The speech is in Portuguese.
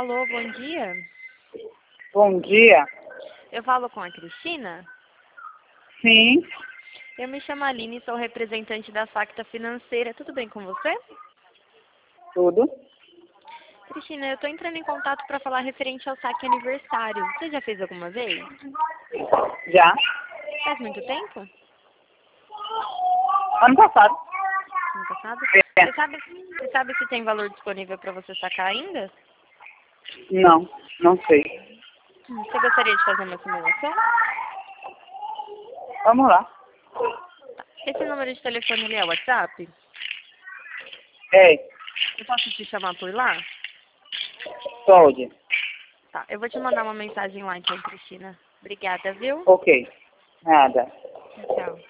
Alô, bom dia. Bom dia. Eu falo com a Cristina? Sim, Eu me chamo Aline e sou representante da Facta Financeira. Tudo bem com você? tudo. Cristina, eu estou entrando em contato para falar referente ao saque aniversário. Você já fez alguma vez? Já. Faz muito tempo? Ano passado. Ano passado? É. Você sabe se tem valor disponível para você sacar ainda? Não, não sei. Você gostaria de fazer uma simulação? Vamos lá. Esse número de telefone ali é o WhatsApp? É, Eu posso te chamar por lá? pode. Tá, eu vou te mandar uma mensagem lá então, Cristina. Obrigada, viu? Ok. Nada. Tchau.